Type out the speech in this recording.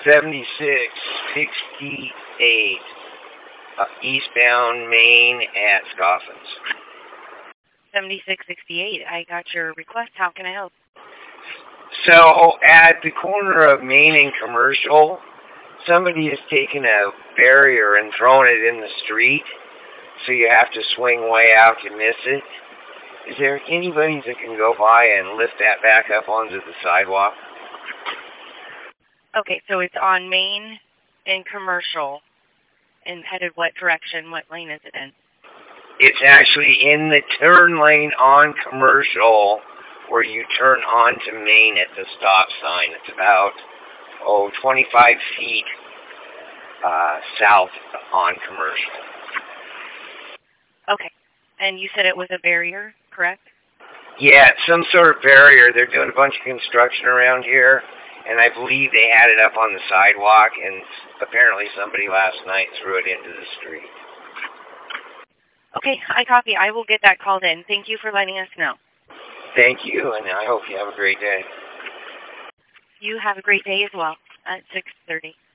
7668, eastbound Main at Scoffins. 7668, I got your request. How can I help? So, at the corner of Main and Commercial, somebody has taken a barrier and thrown it in the street, so you have to swing way out to miss it. Is there anybody that can go by and lift that back up onto the sidewalk? Okay, so it's on Main and Commercial, and headed what direction? What lane is it in? It's actually in the turn lane on Commercial, where you turn onto Main at the stop sign. It's about, 25 feet south on Commercial. Okay, and you said it was a barrier, correct? Yeah, it's some sort of barrier. They're doing a bunch of construction around here, and I believe they had it up on the sidewalk, and apparently somebody last night threw it into the street. Okay, I copy. I will get that called in. Thank you for letting us know. Thank you, and I hope you have a great day. You have a great day as well at 6:30.